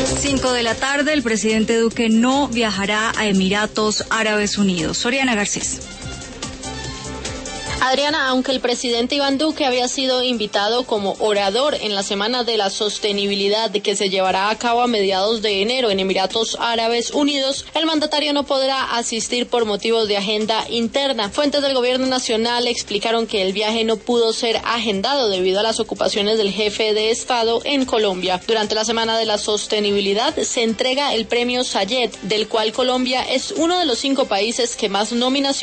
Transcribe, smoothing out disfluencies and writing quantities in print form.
5 de la tarde, el presidente Duque no viajará a Emiratos Árabes Unidos. Soriana Garcés. Adriana, aunque el presidente Iván Duque había sido invitado como orador en la Semana de la Sostenibilidad que se llevará a cabo a mediados de enero en Emiratos Árabes Unidos, el mandatario no podrá asistir por motivos de agenda interna. Fuentes del gobierno nacional explicaron que el viaje no pudo ser agendado debido a las ocupaciones del jefe de Estado en Colombia. Durante la Semana de la Sostenibilidad se entrega el premio Sayet, del cual Colombia es uno de los 5 países que más nominaciones